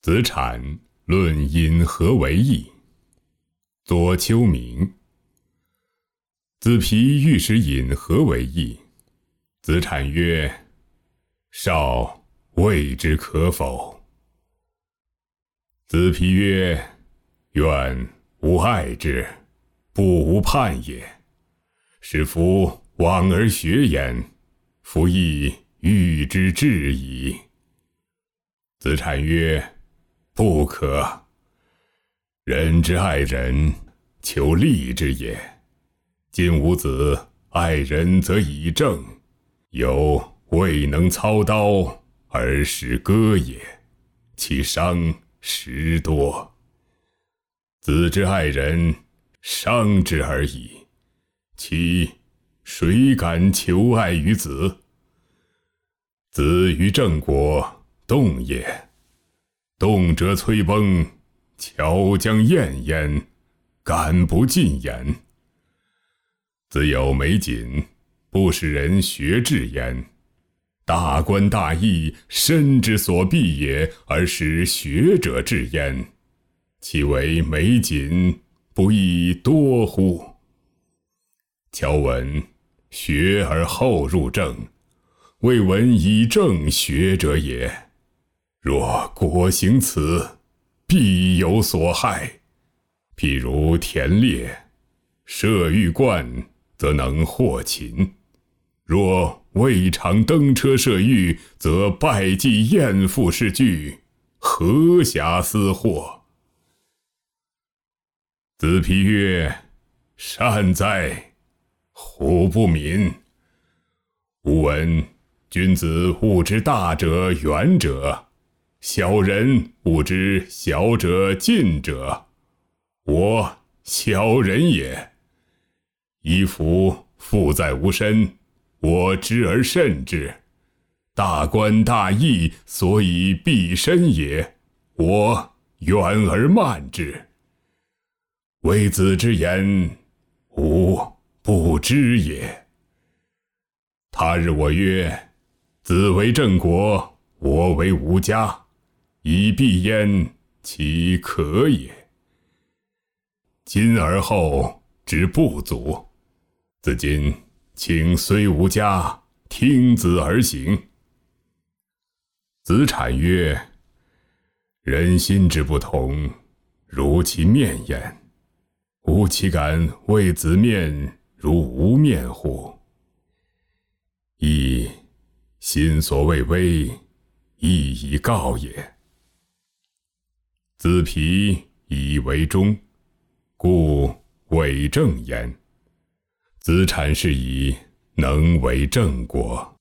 子产论因何为义。左丘明。子皮欲使引何为义？子产曰：少谓之可否。子皮曰：愿无爱之，不无叛也。使夫往而学焉，夫亦欲之至矣。子产曰：不可。人之爱人，求利之也。今吾子爱人则以正，犹未能操刀而使割也，其伤实多。子之爱人，伤之而已，其谁敢求爱于子？子于正国，动也。动则摧崩，巧将厌焉，敢不进焉？子有美锦，不使人学至焉。大观大义，身之所必也，而使学者至焉。其为美锦，不亦多乎？乔闻学而后入正，未闻以正学者也。若果行此，必有所害。譬如田猎，射玉冠，则能获禽；若未尝登车射御，则败绩厌父是惧，何暇思获？子皮曰：善哉！虎不敏。吾闻君子务之大者远者，小人务之小者近者。我小人也。衣服附在吾身，我知而慎之。大观大义，所以避身也，我远而慢之。为子之言，吾不知也。他日我曰：子为郑国，我为吴家，以避焉，其可也？今而后之不足。自今请随吾家，听子而行。子产曰：人心之不同，如其面焉。吾岂敢为子面如无面乎？亦心所未微，亦已告也。子皮以为忠，故为正焉。子产是以能为郑国。